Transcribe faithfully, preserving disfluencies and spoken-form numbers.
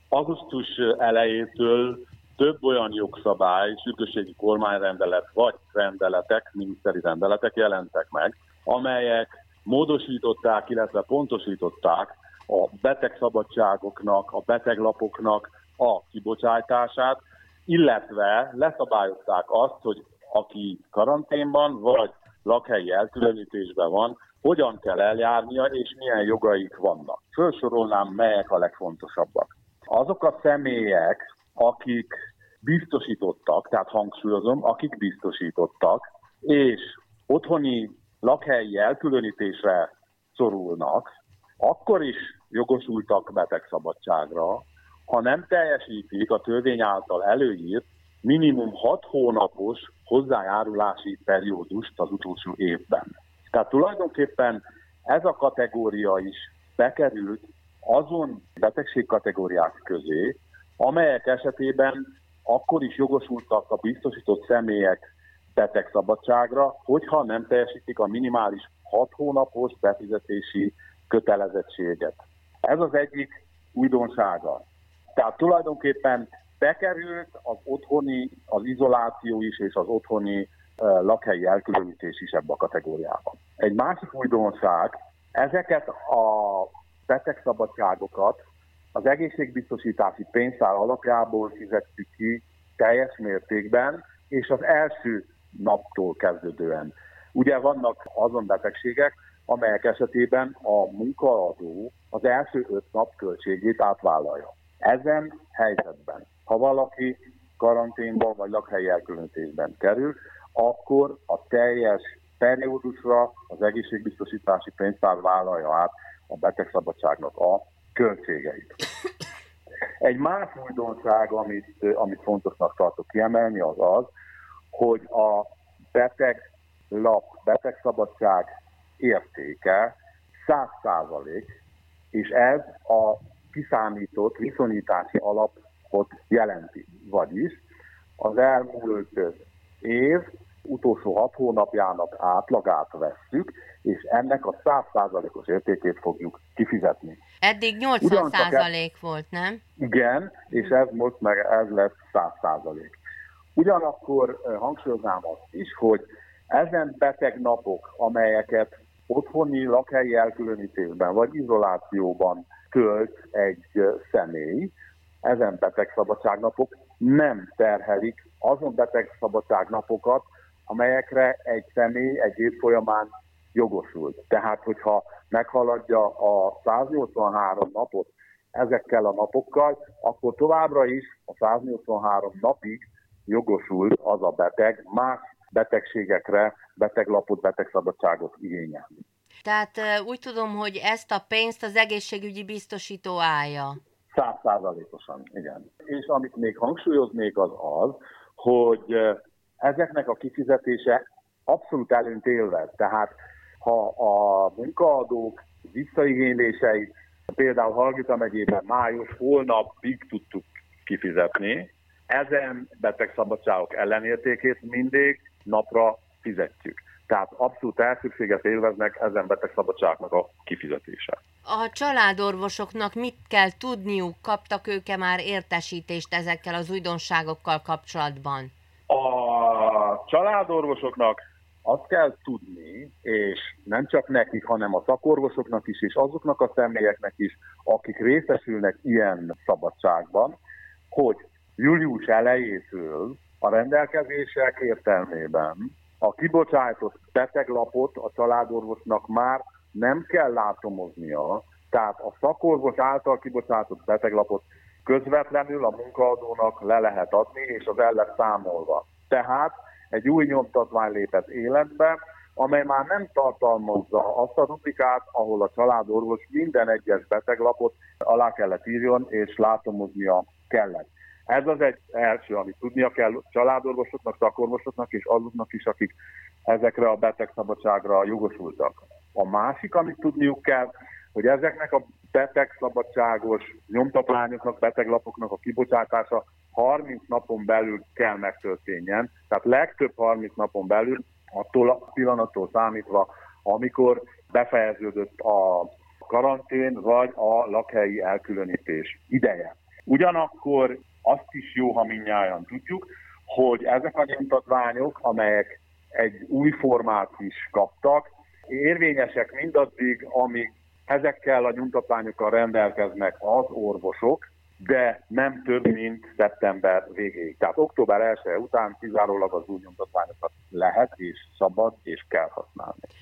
augusztus elejétől több olyan jogszabály, sürgősségi kormányrendelet vagy rendeletek, miniszteri rendeletek jelentek meg, amelyek módosították, illetve pontosították a betegszabadságoknak, a beteglapoknak a kibocsátását, illetve leszabályozták azt, hogy aki karanténban vagy lakhelyi elkülönítésben van, hogyan kell eljárnia és milyen jogaik vannak. Fölsorolnám, melyek a legfontosabbak. Azok a személyek, akik biztosítottak, tehát hangsúlyozom, akik biztosítottak, és otthoni lakhelyi elkülönítésre szorulnak, akkor is jogosultak betegszabadságra, ha nem teljesítik a törvény által előírt minimum hat hónapos hozzájárulási periódust az utolsó évben. Tehát tulajdonképpen ez a kategória is bekerült azon betegségkategóriák közé, amelyek esetében akkor is jogosultak a biztosított személyek betegszabadságra, hogyha nem teljesítik a minimális hat hónapos befizetési kötelezettséget. Ez az egyik újdonsága. Tehát tulajdonképpen bekerült az otthoni, az izoláció is és az otthoni uh, lakhelyi elkülönítés is ebbe a kategóriában. Egy másik újdonság, ezeket a betegszabadságokat az egészségbiztosítási pénztár alapjából fizettük ki teljes mértékben, és az első naptól kezdődően. Ugye vannak azon betegségek, amelyek esetében a munkaadó az első öt nap költségét átvállalja. Ezen helyzetben, ha valaki karanténban vagy lakhelyi elkülönítésben kerül, akkor a teljes periódusra az egészségbiztosítási pénztár vállalja át a betegszabadságnak a költségeit. Egy más újdonság, amit, amit fontosnak tartok kiemelni, az az, hogy a beteglap, betegszabadság értéke száz százalék, és ez a kiszámított viszonyítási alapot jelenti. Vagyis az elmúlt év utolsó hat hónapjának átlagát vesszük, és ennek a száz százalékos értékét fogjuk kifizetni. Eddig nyolcvan százalék e... volt, nem? Igen, és ez most meg ez lesz száz százalék. Ugyanakkor hangsúlyoznám azt is, hogy ezen betegnapok, amelyeket otthoni lakhelyi elkülönítésben vagy izolációban tölt egy személy, ezen betegszabadságnapok nem terhelik azon betegszabadságnapokat, amelyekre egy személy egy év folyamán jogosult. Tehát, hogyha meghaladja a száznyolcvanhárom napot ezekkel a napokkal, akkor továbbra is a száznyolcvanhárom napig jogosult az a beteg más betegségekre, beteglapot, betegszabadságot igényelni. Tehát úgy tudom, hogy ezt a pénzt az egészségügyi biztosító állja. Száz százalékosan, igen. És amit még hangsúlyoznék az az, hogy ezeknek a kifizetése abszolút előnyt élvez. Tehát ha a munkaadók visszaigényléseit például Hargita megyében május holnapig tudtuk kifizetni, ezen betegszabadságok ellenértékét mindig napra fizetjük. Tehát abszolút elsőbséget élveznek ezen betegszabadságnak a kifizetése. A családorvosoknak mit kell tudniuk? Kaptak ők-e már értesítést ezekkel az újdonságokkal kapcsolatban? A családorvosoknak azt kell tudni, és nem csak nekik, hanem a szakorvosoknak is, és azoknak a személyeknek is, akik részesülnek ilyen szabadságban, hogy július elejétől a rendelkezések értelmében a kibocsátott beteglapot a családorvosnak már nem kell látomoznia, tehát a szakorvos által kibocsátott beteglapot közvetlenül a munkaadónak le lehet adni, és az el lesz számolva. Tehát egy új nyomtatvány lépett életbe, amely már nem tartalmazza azt a rubrikát, ahol a családorvos minden egyes beteglapot alá kellett írjon, és látomoznia kellett. Ez az egy első, amit tudnia kell családorvosoknak, szakorvosoknak és azoknak is, akik ezekre a betegszabadságra jogosultak. A másik, amit tudniuk kell, hogy ezeknek a betegszabadságos nyomtatványoknak, beteglapoknak a kibocsátása harminc napon belül kell megtörténjen, tehát legtöbb harminc napon belül, attól a pillanattól számítva, amikor befejeződött a karantén vagy a lakhelyi elkülönítés ideje. Ugyanakkor azt is jó, ha mindnyájan tudjuk, hogy ezek a nyomtatványok, amelyek egy új formát is kaptak, érvényesek mindaddig, amíg ezekkel a nyomtatványokkal rendelkeznek az orvosok, de nem több, mint szeptember végéig. Tehát október elseje után kizárólag az új nyomtatványokat lehet és szabad és kell használni.